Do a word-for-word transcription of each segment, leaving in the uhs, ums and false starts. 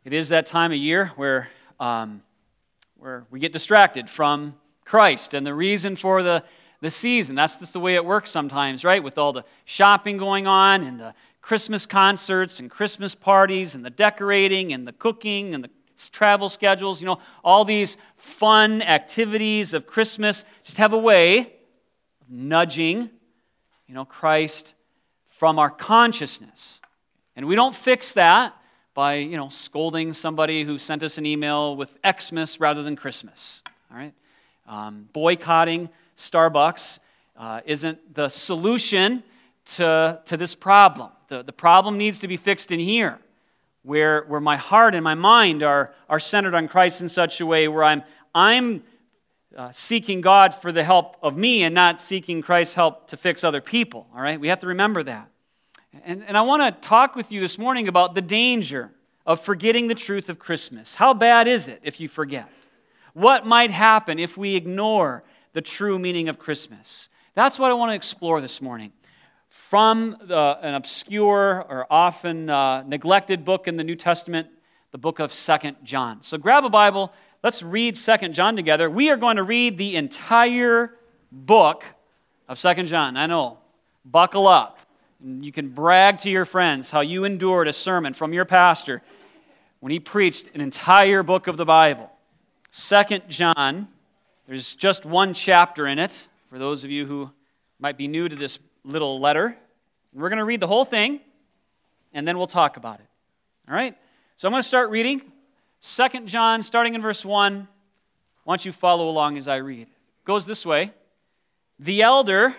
It is that time of year where um, where we get distracted from Christ and the reason for the, the season. That's just the way it works sometimes, right? With all the shopping going on and the Christmas concerts and Christmas parties and the decorating and the cooking and the travel schedules, you know, all these fun activities of Christmas just have a way of nudging, you know, Christ from our consciousness. And we don't fix that by, you know, scolding somebody who sent us an email with Xmas rather than Christmas, all right? Um, boycotting Starbucks uh, isn't the solution to, to this problem. The, the problem needs to be fixed in here, where, where my heart and my mind are, are centered on Christ in such a way where I'm, I'm uh, seeking God for the help of me and not seeking Christ's help to fix other people, all right? We have to remember that. And, and I want to talk with you this morning about the danger of forgetting the truth of Christmas. How bad is it if you forget? What might happen if we ignore the true meaning of Christmas? That's what I want to explore this morning. From the, an obscure or often uh, neglected book in the New Testament, the book of Second John. So grab a Bible, let's read Second John together. We are going to read the entire book of Second John. I know, buckle up. You can brag to your friends how you endured a sermon from your pastor when he preached an entire book of the Bible. Second John, there's just one chapter in it, for those of you who might be new to this little letter. We're going to read the whole thing, and then we'll talk about it. All right? So I'm going to start reading. Second John, starting in verse one. Why don't you follow along as I read? It goes this way. The elder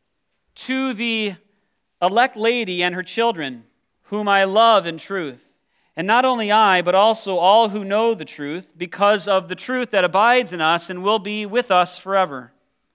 to the elect lady and her children, whom I love in truth, and not only I, but also all who know the truth, because of the truth that abides in us and will be with us forever.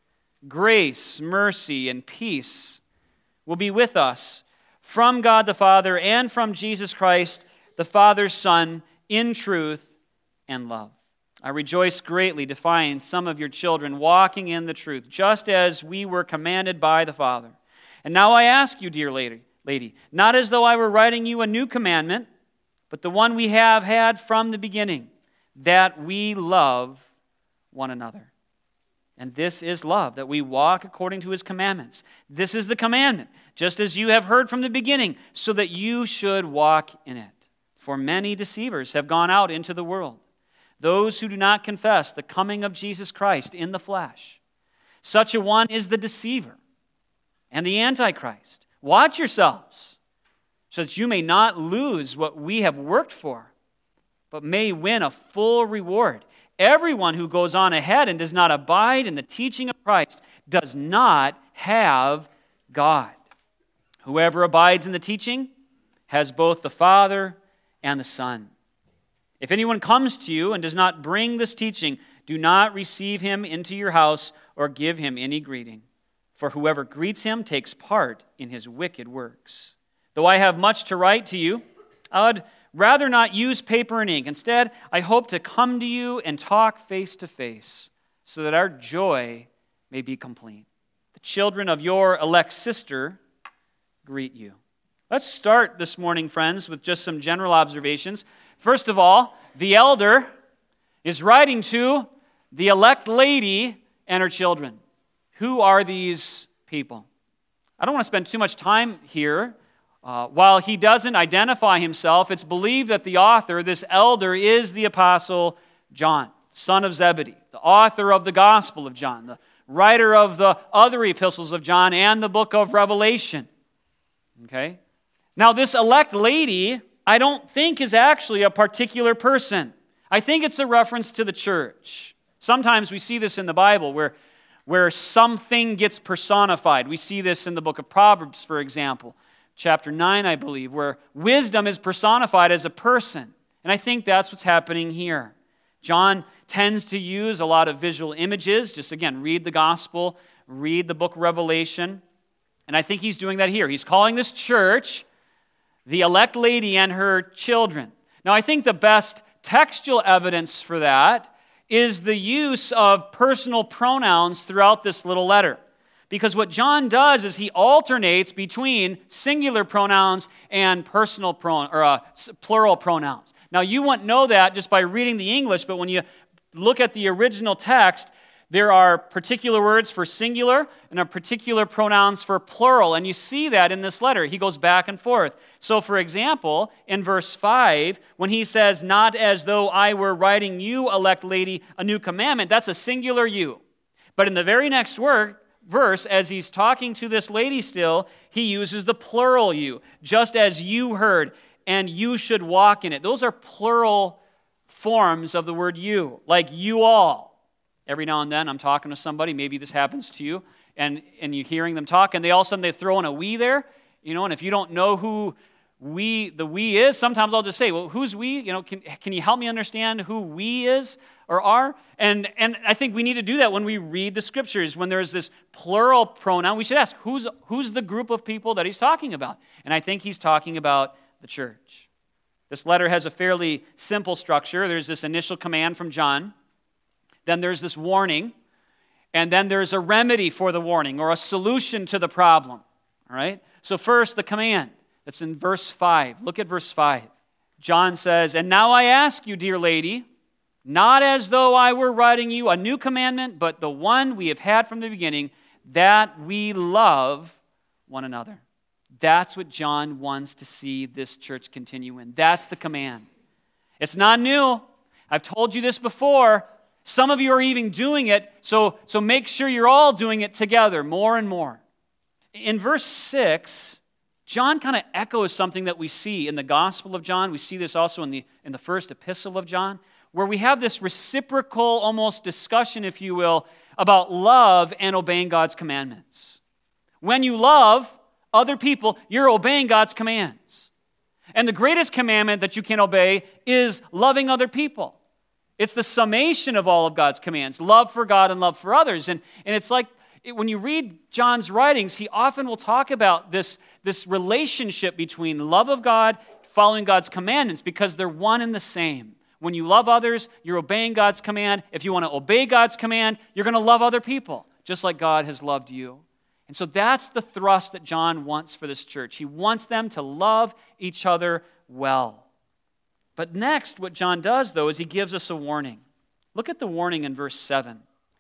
Grace, mercy, and peace will be with us from God the Father and from Jesus Christ, the Father's Son, in truth and love. I rejoice greatly to find some of your children walking in the truth, just as we were commanded by the Father. And now I ask you, dear lady, lady, not as though I were writing you a new commandment, but the one we have had from the beginning, that we love one another. And this is love, that we walk according to his commandments. This is the commandment, just as you have heard from the beginning, so that you should walk in it. For many deceivers have gone out into the world, those who do not confess the coming of Jesus Christ in the flesh. Such a one is the deceiver and the Antichrist. Watch yourselves, so that you may not lose what we have worked for, but may win a full reward. Everyone who goes on ahead and does not abide in the teaching of Christ does not have God. Whoever abides in the teaching has both the Father and the Son. If anyone comes to you and does not bring this teaching, do not receive him into your house or give him any greeting. For whoever greets him takes part in his wicked works. Though I have much to write to you, I would rather not use paper and ink. Instead, I hope to come to you and talk face to face, so that our joy may be complete. The children of your elect sister greet you. Let's start this morning, friends, with just some general observations. First of all, the elder is writing to the elect lady and her children. Who are these people? I don't want to spend too much time here. Uh, while he doesn't identify himself, it's believed that the author, this elder, is the Apostle John, son of Zebedee, the author of the Gospel of John, the writer of the other epistles of John and the book of Revelation. Okay? Now, this elect lady, I don't think is actually a particular person. I think it's a reference to the church. Sometimes we see this in the Bible where where something gets personified. We see this in the book of Proverbs, for example, chapter nine, I believe, where wisdom is personified as a person. And I think that's what's happening here. John tends to use a lot of visual images. Just again, read the gospel, read the book of Revelation. And I think he's doing that here. He's calling this church the elect lady and her children. Now, I think the best textual evidence for that is the use of personal pronouns throughout this little letter. Because what John does is he alternates between singular pronouns and personal pronoun or uh, plural pronouns. Now, you wouldn't know that just by reading the English, but when you look at the original text, there are particular words for singular and are particular pronouns for plural, and you see that in this letter. He goes back and forth. So, for example, in verse five, when he says, not as though I were writing you, elect lady, a new commandment, that's a singular you. But in the very next word, verse, as he's talking to this lady still, he uses the plural you, just as you heard, and you should walk in it. Those are plural forms of the word you, like you all. Every now and then I'm talking to somebody, maybe this happens to you, and, and you're hearing them talk, and they all of a sudden they throw in a we there, you know, and if you don't know who we, the we is, sometimes I'll just say, well, who's we? You know, can, can you help me understand who we is or are? And, and I think we need to do that when we read the scriptures. When there's this plural pronoun, we should ask, who's, who's the group of people that he's talking about? And I think he's talking about the church. This letter has a fairly simple structure. There's this initial command from John. Then there's this warning, and then there's a remedy for the warning or a solution to the problem. All right? So first, the command. That's in verse five. Look at verse five. John says, and now I ask you, dear lady, not as though I were writing you a new commandment, but the one we have had from the beginning, that we love one another. That's what John wants to see this church continue in. That's the command. It's not new. I've told you this before. Some of you are even doing it, so, so make sure you're all doing it together more and more. In verse six, John kind of echoes something that we see in the Gospel of John. We see this also in the, in the first epistle of John, where we have this reciprocal almost discussion, if you will, about love and obeying God's commandments. When you love other people, you're obeying God's commands. And the greatest commandment that you can obey is loving other people. It's the summation of all of God's commands, love for God and love for others. And, and it's like it, when you read John's writings, he often will talk about this, this relationship between love of God, following God's commandments, because they're one and the same. When you love others, you're obeying God's command. If you want to obey God's command, you're going to love other people, just like God has loved you. And so that's the thrust that John wants for this church. He wants them to love each other well. But next, what John does, though, is he gives us a warning. Look at the warning in verse seven.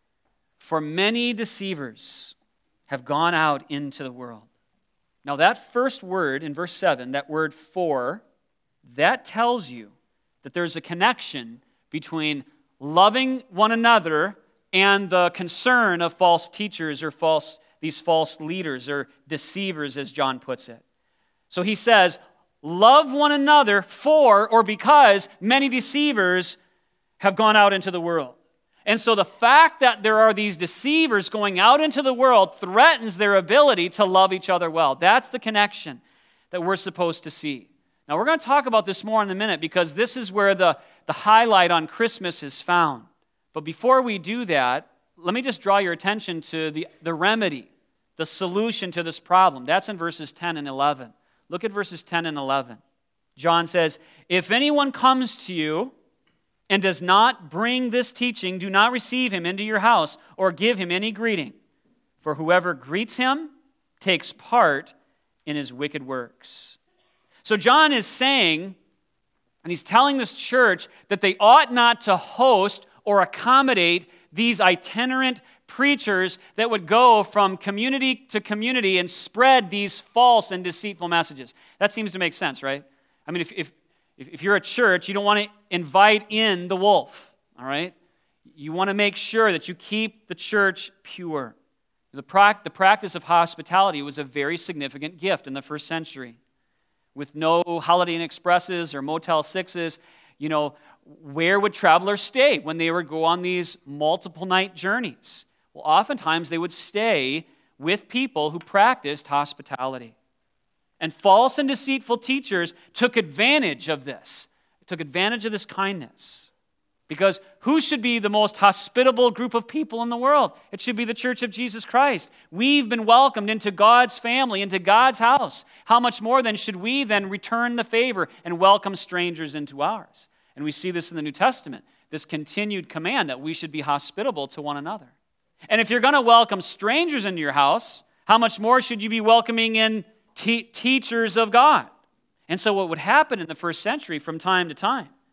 For many deceivers have gone out into the world. Now, that first word in verse seven, that word for, that tells you that there's a connection between loving one another and the concern of false teachers or false these false leaders or deceivers, as John puts it. So he says, love one another for or because many deceivers have gone out into the world. And so the fact that there are these deceivers going out into the world threatens their ability to love each other well. That's the connection that we're supposed to see. Now, we're going to talk about this more in a minute because this is where the, the highlight on Christmas is found. But before we do that, let me just draw your attention to the, the remedy, the solution to this problem. That's in verses ten and eleven. Look at verses ten and eleven. John says, if anyone comes to you and does not bring this teaching, do not receive him into your house or give him any greeting. For whoever greets him takes part in his wicked works. So John is saying, and he's telling this church that they ought not to host or accommodate these itinerant preachers that would go from community to community and spread these false and deceitful messages. That seems to make sense, right? I mean, if if, if you're a church, you don't want to invite in the wolf, all right? You want to make sure that you keep the church pure. The, pra- the practice of hospitality was a very significant gift in the first century. With no Holiday Inn Expresses or Motel Sixes, you know, where would travelers stay when they would go on these multiple night journeys? Well, oftentimes they would stay with people who practiced hospitality. And false and deceitful teachers took advantage of this, took advantage of this kindness. Because who should be the most hospitable group of people in the world? It should be the Church of Jesus Christ. We've been welcomed into God's family, into God's house. How much more then should we then return the favor and welcome strangers into ours? And we see this in the New Testament, this continued command that we should be hospitable to one another. And if you're going to welcome strangers into your house, how much more should you be welcoming in te- teachers of God? And so what would happen in the first century from time to time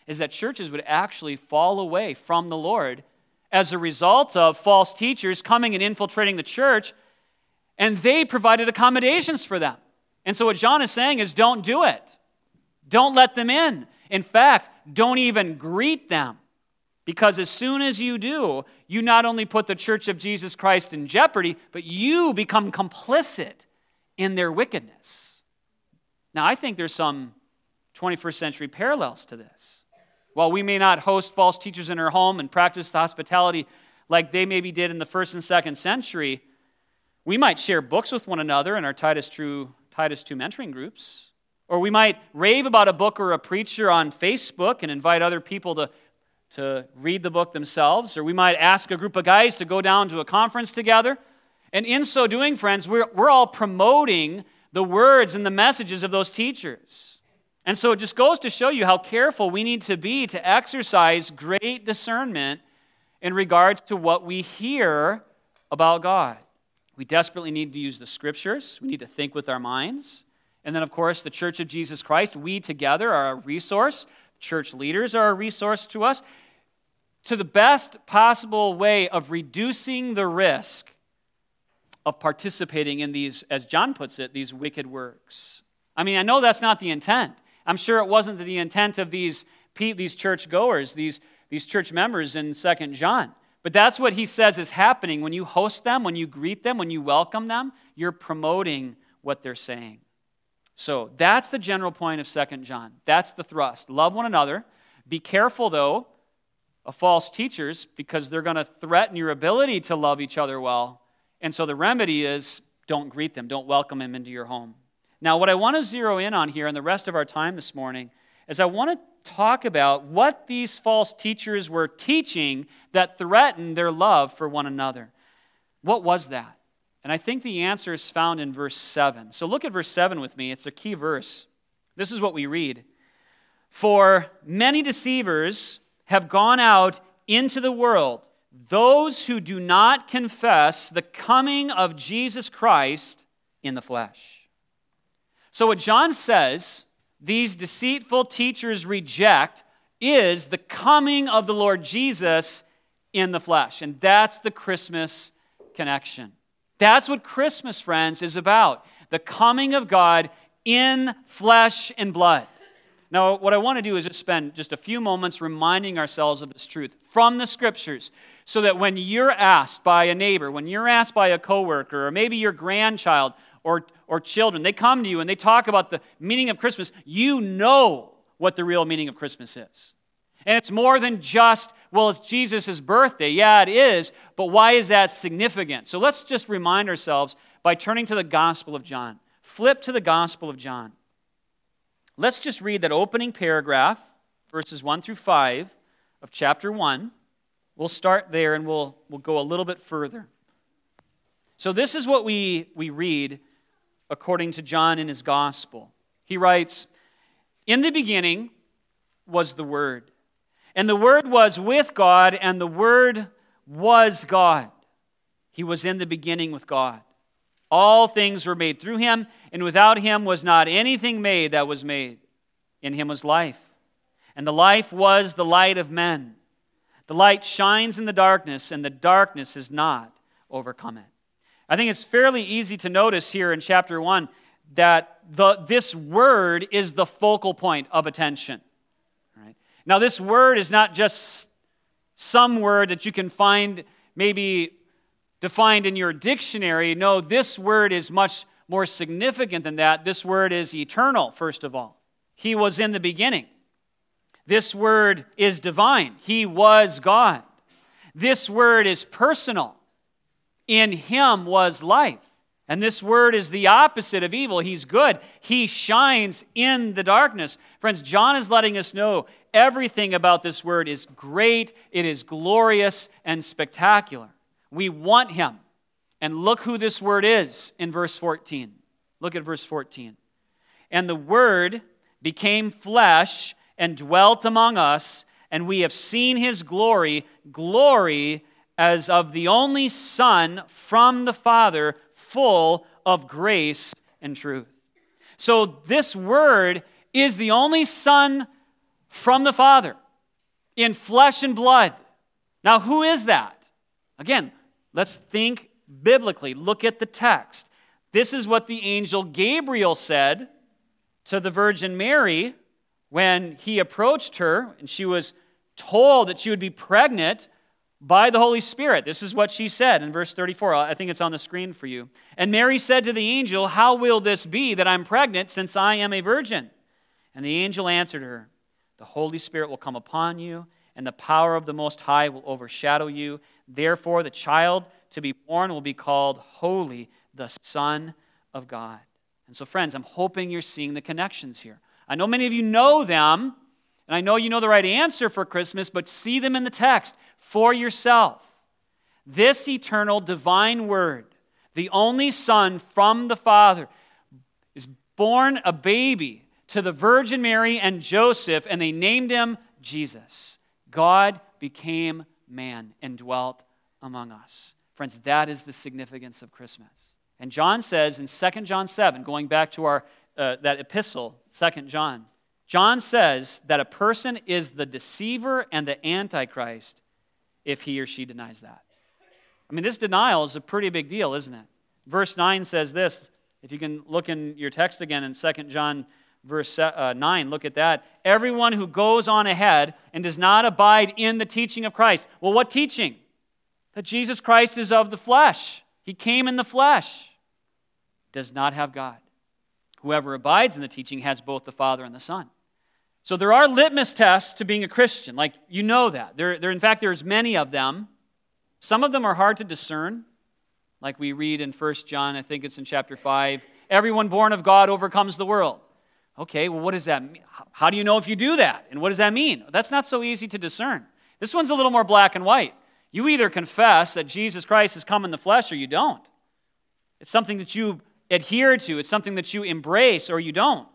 is that churches would actually fall away from the Lord as a result of false teachers coming and infiltrating the church, and they provided accommodations for them. And so what John is saying is, don't do it. Don't let them in. In fact, don't even greet them. Because as soon as you do, you not only put the church of Jesus Christ in jeopardy, but you become complicit in their wickedness. Now, I think there's some twenty-first century parallels to this. While we may not host false teachers in our home and practice the hospitality like they maybe did in the first and second century, we might share books with one another in our Titus two, Titus two mentoring groups. Or we might rave about a book or a preacher on Facebook and invite other people to, to read the book themselves. Or we might ask a group of guys to go down to a conference together. And in so doing, friends, we're, we're all promoting the words and the messages of those teachers. And so it just goes to show you how careful we need to be to exercise great discernment in regards to what we hear about God. We desperately need to use the Scriptures. We need to think with our minds. And then, of course, the Church of Jesus Christ, we together are a resource. Church leaders are a resource to us to the best possible way of reducing the risk of participating in these, as John puts it, these wicked works. I mean, I know that's not the intent. I'm sure it wasn't the intent of these, these church goers, these, these church members in Second John. But that's what he says is happening. When you host them, when you greet them, when you welcome them, you're promoting what they're saying. So that's the general point of Second John. That's the thrust. Love one another. Be careful, though, of false teachers because they're going to threaten your ability to love each other well. And so the remedy is don't greet them. Don't welcome them into your home. Now, what I want to zero in on here in the rest of our time this morning is I want to talk about what these false teachers were teaching that threatened their love for one another. What was that? And I think the answer is found in verse seven. So look at verse seven with me. It's a key verse. This is what we read. For many deceivers have gone out into the world, those who do not confess the coming of Jesus Christ in the flesh. So what John says these deceitful teachers reject is the coming of the Lord Jesus in the flesh. And that's the Christmas connection. That's what Christmas, friends, is about. The coming of God in flesh and blood. Now, what I want to do is just spend just a few moments reminding ourselves of this truth from the Scriptures so that when you're asked by a neighbor, when you're asked by a coworker, or maybe your grandchild, Or, or children, they come to you and they talk about the meaning of Christmas, you know what the real meaning of Christmas is. And it's more than just, well, it's Jesus' birthday. Yeah, it is, but why is that significant? So let's just remind ourselves by turning to the Gospel of John. Flip to the Gospel of John. Let's just read that opening paragraph, verses one through five of chapter one. We'll start there and we'll, we'll go a little bit further. So this is what we, we read according to John in his gospel. He writes, "In the beginning was the Word, and the Word was with God, and the Word was God. He was in the beginning with God. All things were made through him, and without him was not anything made that was made. In him was life, and the life was the light of men. The light shines in the darkness, and the darkness has not overcome it." I think it's fairly easy to notice here in chapter one that the, this word is the focal point of attention. Right? Now, this word is not just some word that you can find maybe defined in your dictionary. No, this word is much more significant than that. This word is eternal, first of all. He was in the beginning. This word is divine. He was God. This word is personal. In him was life. And this word is the opposite of evil. He's good. He shines in the darkness. Friends, John is letting us know everything about this word is great, it is glorious and spectacular. We want him. And look who this word is in verse fourteen. Look at verse fourteen. "And the Word became flesh and dwelt among us, and we have seen his glory, glory as of the only Son from the Father, full of grace and truth." So this Word is the only Son from the Father in flesh and blood. Now, who is that? Again, let's think biblically. Look at the text. This is what the angel Gabriel said to the Virgin Mary when he approached her and she was told that she would be pregnant by the Holy Spirit. This is what she said in verse thirty-four. I think it's on the screen for you. And Mary said to the angel, "How will this be that I'm pregnant since I am a virgin?" And the angel answered her, "The Holy Spirit will come upon you, and the power of the Most High will overshadow you. Therefore, the child to be born will be called Holy, the Son of God." And so, friends, I'm hoping you're seeing the connections here. I know many of you know them, and I know you know the right answer for Christmas, but see them in the text for yourself. This eternal divine Word, the only Son from the Father, is born a baby to the Virgin Mary and Joseph, and they named him Jesus. God became man and dwelt among us. Friends, that is the significance of Christmas. And John says in Second John seven, going back to our uh, that epistle, Second John, John says that a person is the deceiver and the antichrist if he or she denies that. I mean, this denial is a pretty big deal, isn't it? Verse nine says this. If you can look in your text again in Second John verse nine, look at that. Everyone who goes on ahead and does not abide in the teaching of Christ. Well, what teaching? That Jesus Christ is of the flesh. He came in the flesh. Does not have God. Whoever abides in the teaching has both the Father and the Son. So there are litmus tests to being a Christian. Like, you know that. There, there, in fact, there's many of them. Some of them are hard to discern. Like we read in First John, I think it's in chapter five, everyone born of God overcomes the world. Okay, well, what does that mean? How do you know if you do that? And what does that mean? That's not so easy to discern. This one's a little more black and white. You either confess that Jesus Christ has come in the flesh or you don't. It's something that you adhere to. It's something that you embrace or you don't.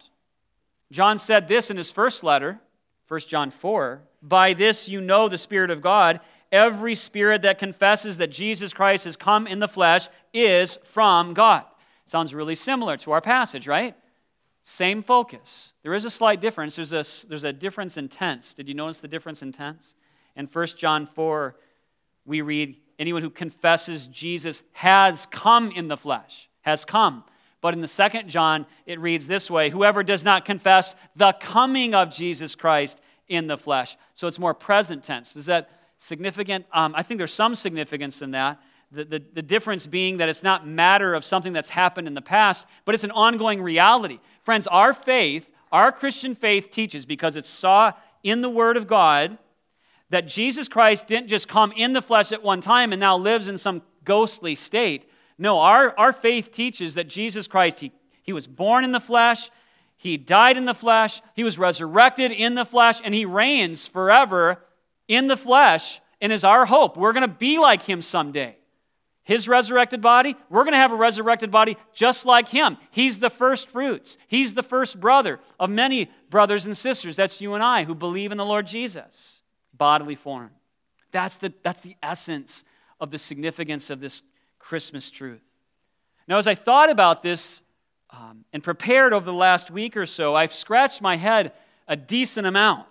John said this in his first letter, First John four, "By this you know the Spirit of God. Every spirit that confesses that Jesus Christ has come in the flesh is from God." Sounds really similar to our passage, right? Same focus. There is a slight difference. There's a, there's a difference in tense. Did you notice the difference in tense? In First John four, we read, anyone who confesses Jesus has come in the flesh, has come. But in the Second John, it reads this way, whoever does not confess the coming of Jesus Christ in the flesh. So it's more present tense. Is that significant? Um, I think there's some significance in that. The, the, the difference being that it's not matter of something that's happened in the past, but it's an ongoing reality. Friends, our faith, our Christian faith teaches, because it's saw in the Word of God, that Jesus Christ didn't just come in the flesh at one time and now lives in some ghostly state. No, our, our faith teaches that Jesus Christ, he, he was born in the flesh, he died in the flesh, he was resurrected in the flesh, and he reigns forever in the flesh, and is our hope. We're going to be like him someday. His resurrected body, we're going to have a resurrected body just like him. He's the first fruits. He's the first brother of many brothers and sisters. That's you and I who believe in the Lord Jesus, bodily form. That's the, that's the essence of the significance of this Christmas truth. Now, as I thought about this um, and prepared over the last week or so, I've scratched my head a decent amount.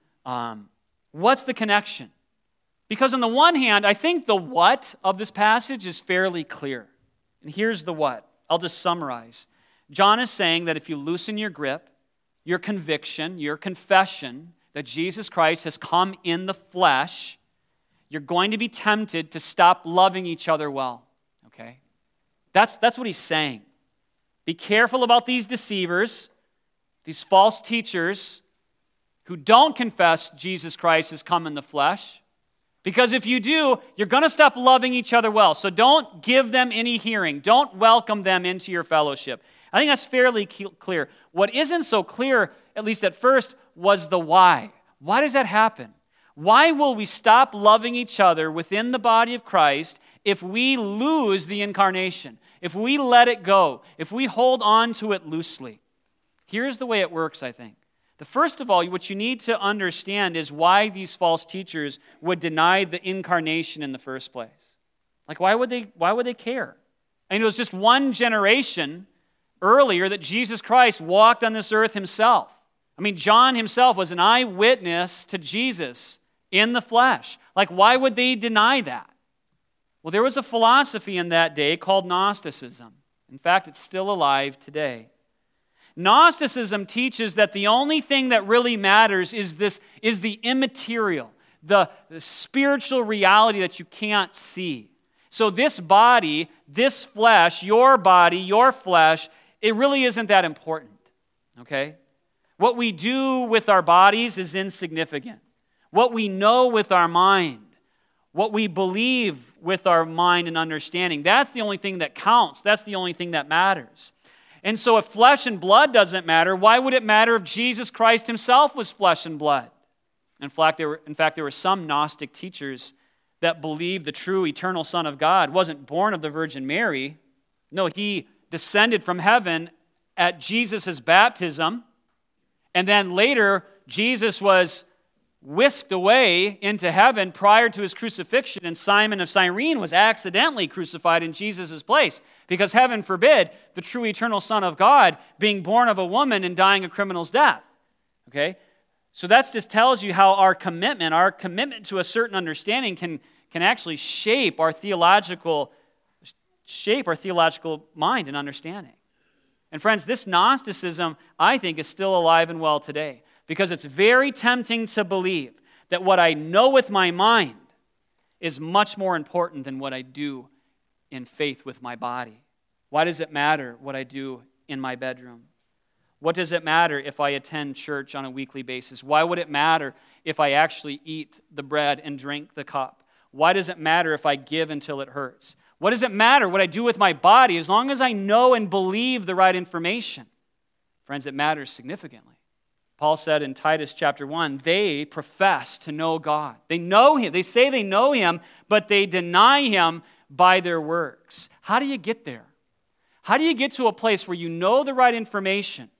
Um, what's the connection? Because on the one hand, I think the what of this passage is fairly clear. And here's the what. I'll just summarize. John is saying that if you loosen your grip, your conviction, your confession that Jesus Christ has come in the flesh, you're going to be tempted to stop loving each other well. Okay? That's, that's what he's saying. Be careful about these deceivers, these false teachers who don't confess Jesus Christ has come in the flesh. Because if you do, you're going to stop loving each other well. So don't give them any hearing. Don't welcome them into your fellowship. I think that's fairly clear. What isn't so clear, at least at first, was the why. Why does that happen? Why will we stop loving each other within the body of Christ if we lose the incarnation, if we let it go, if we hold on to it loosely? Here's the way it works, I think. The first of all, what you need to understand is why these false teachers would deny the incarnation in the first place. Like, why would they, why would they care? I mean, it was just one generation earlier that Jesus Christ walked on this earth himself. I mean, John himself was an eyewitness to Jesus in the flesh. Like, why would they deny that? Well, there was a philosophy in that day called Gnosticism. In fact, it's still alive today. Gnosticism teaches that the only thing that really matters is this is the immaterial, the, the spiritual reality that you can't see. So this body, this flesh, your body, your flesh, it really isn't that important, okay? What we do with our bodies is insignificant. What we know with our mind, what we believe with our mind and understanding, that's the only thing that counts. That's the only thing that matters. And so if flesh and blood doesn't matter, why would it matter if Jesus Christ himself was flesh and blood? In fact, there were, in fact, there were some Gnostic teachers that believed the true eternal Son of God wasn't born of the Virgin Mary. No, he descended from heaven at Jesus' baptism, and then later Jesus was whisked away into heaven prior to his crucifixion, and Simon of Cyrene was accidentally crucified in Jesus' place, because heaven forbid the true eternal Son of God being born of a woman and dying a criminal's death. Okay? So that just tells you how our commitment, our commitment to a certain understanding can, can actually shape our theological, shape our theological mind and understanding. And friends, this Gnosticism, I think, is still alive and well today, because it's very tempting to believe that what I know with my mind is much more important than what I do in faith with my body. Why does it matter what I do in my bedroom? What does it matter if I attend church on a weekly basis? Why would it matter if I actually eat the bread and drink the cup? Why does it matter if I give until it hurts? What does it matter what I do with my body as long as I know and believe the right information? Friends, it matters significantly. Paul said in Titus chapter one, they profess to know God. They know him. They say they know him, but they deny him by their works. How do you get there? How do you get to a place where you know the right information,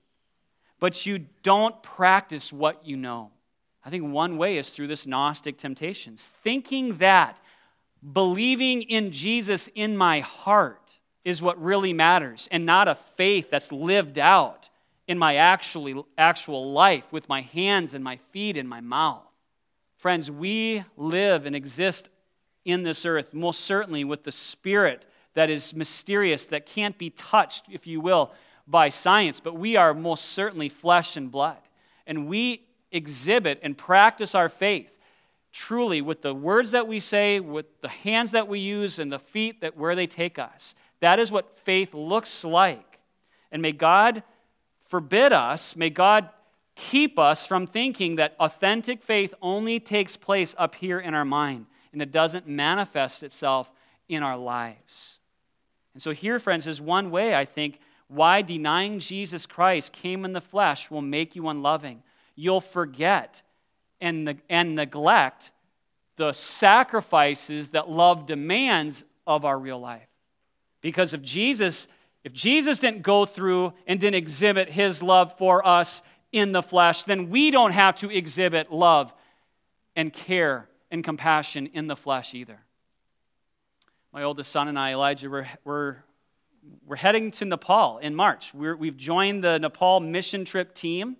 but you don't practice what you know? I think one way is through this Gnostic temptations, thinking that believing in Jesus in my heart is what really matters, and not a faith that's lived out in my actually, actual life with my hands and my feet and my mouth. Friends, we live and exist in this earth, most certainly with the spirit that is mysterious, that can't be touched, if you will, by science, but we are most certainly flesh and blood. And we exhibit and practice our faith truly with the words that we say, with the hands that we use, and the feet that where they take us. That is what faith looks like. And may God forbid us, may God keep us from thinking that authentic faith only takes place up here in our mind, and it doesn't manifest itself in our lives. And so here, friends, is one way, I think, why denying Jesus Christ came in the flesh will make you unloving. You'll forget and, and neglect the sacrifices that love demands of our real life. Because if Jesus, if Jesus didn't go through and didn't exhibit his love for us in the flesh, then we don't have to exhibit love and care and compassion in the flesh either. My oldest son and I, Elijah, we're, we're, we're heading to Nepal in March. We're, we've joined the Nepal mission trip team,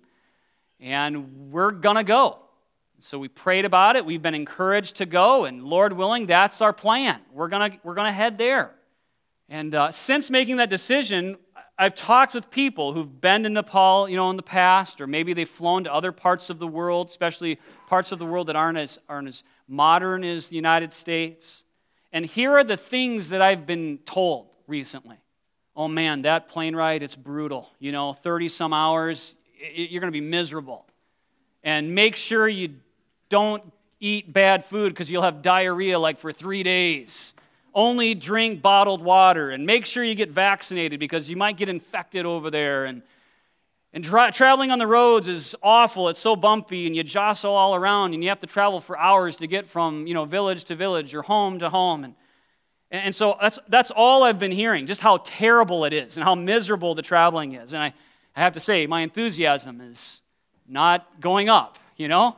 and we're going to go. So we prayed about it. We've been encouraged to go, and Lord willing, that's our plan. We're going to we're going to head there. And uh, since making that decision, I've talked with people who've been to Nepal, you know, in the past, or maybe they've flown to other parts of the world, especially parts of the world that aren't as aren't as modern as the United States. And here are the things that I've been told recently. Oh man, that plane ride, it's brutal. You know, thirty some hours, you're going to be miserable. And make sure you don't eat bad food because you'll have diarrhea like for three days. Only drink bottled water, and make sure you get vaccinated because you might get infected over there. And and tra- traveling on the roads is awful. It's so bumpy, and you jostle all around, and you have to travel for hours to get from, you know, village to village or home to home. And and so that's that's all I've been hearing, just how terrible it is and how miserable the traveling is. And I, I have to say, my enthusiasm is not going up, you know?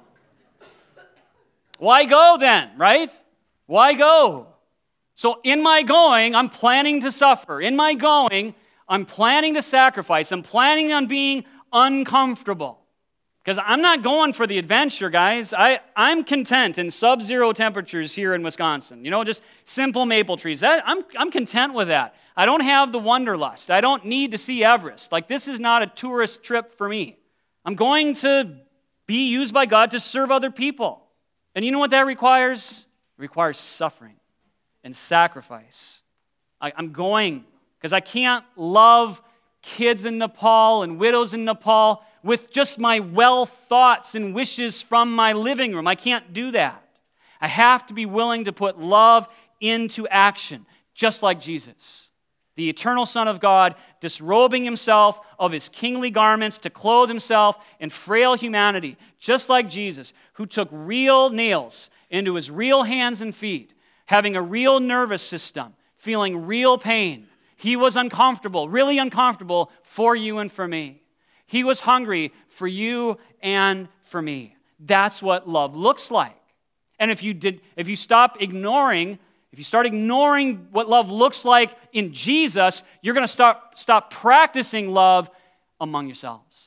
Why go then, right? Why go? So in my going, I'm planning to suffer. In my going, I'm planning to sacrifice. I'm planning on being uncomfortable. Because I'm not going for the adventure, guys. I, I'm content in sub-zero temperatures here in Wisconsin. You know, just simple maple trees. That, I'm, I'm content with that. I don't have the wanderlust. I don't need to see Everest. Like, this is not a tourist trip for me. I'm going to be used by God to serve other people. And you know what that requires? It requires suffering and sacrifice. I, I'm going because I can't love kids in Nepal and widows in Nepal with just my well thoughts and wishes from my living room. I can't do that. I have to be willing to put love into action, just like Jesus, the eternal Son of God, disrobing himself of his kingly garments to clothe himself in frail humanity, just like Jesus, who took real nails into his real hands and feet, having a real nervous system, feeling real pain. He was uncomfortable, really uncomfortable for you and for me. He was hungry for you and for me. That's what love looks like. And if you did, if you stop ignoring, if you start ignoring what love looks like in Jesus, you're going to stop, stop practicing love among yourselves.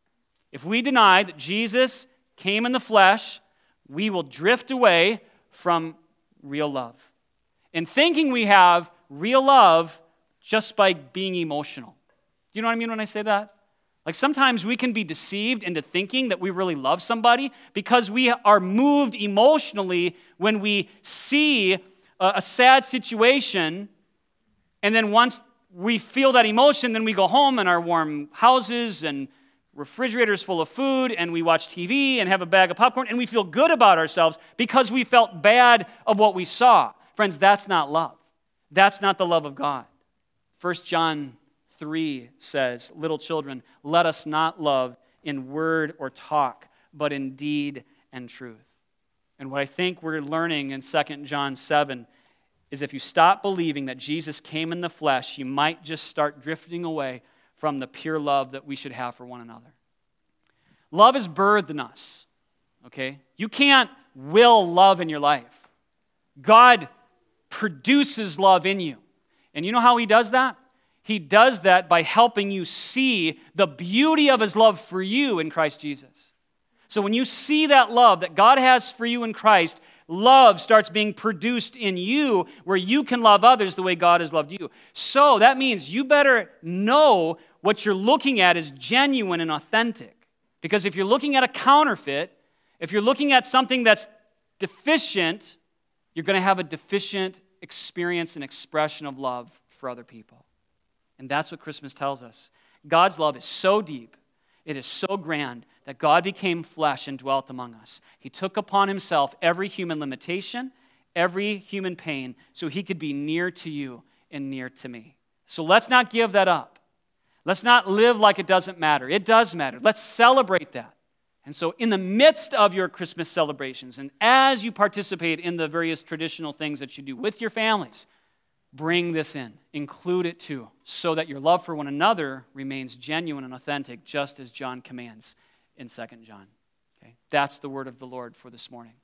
If we deny that Jesus came in the flesh, we will drift away from real love. And thinking we have real love just by being emotional. Do you know what I mean when I say that? Like sometimes we can be deceived into thinking that we really love somebody because we are moved emotionally when we see a, a sad situation, and then once we feel that emotion, then we go home in our warm houses and refrigerators full of food, and we watch T V and have a bag of popcorn, and we feel good about ourselves because we felt bad of what we saw. Friends, that's not love. That's not the love of God. First John three says, little children, let us not love in word or talk, but in deed and truth. And what I think we're learning in Second John seven is if you stop believing that Jesus came in the flesh, you might just start drifting away from the pure love that we should have for one another. Love is birthed in us, okay? You can't will love in your life. God produces love in you. And you know how he does that? He does that by helping you see the beauty of his love for you in Christ Jesus. So when you see that love that God has for you in Christ, love starts being produced in you where you can love others the way God has loved you. So that means you better know what you're looking at is genuine and authentic. Because if you're looking at a counterfeit, if you're looking at something that's deficient, you're going to have a deficient experience and expression of love for other people. And that's what Christmas tells us. God's love is so deep, it is so grand, that God became flesh and dwelt among us. He took upon himself every human limitation, every human pain, so he could be near to you and near to me. So let's not give that up. Let's not live like it doesn't matter. It does matter. Let's celebrate that. And so in the midst of your Christmas celebrations, and as you participate in the various traditional things that you do with your families, bring this in. Include it too, so that your love for one another remains genuine and authentic, just as John commands in Second John. Okay? That's the word of the Lord for this morning.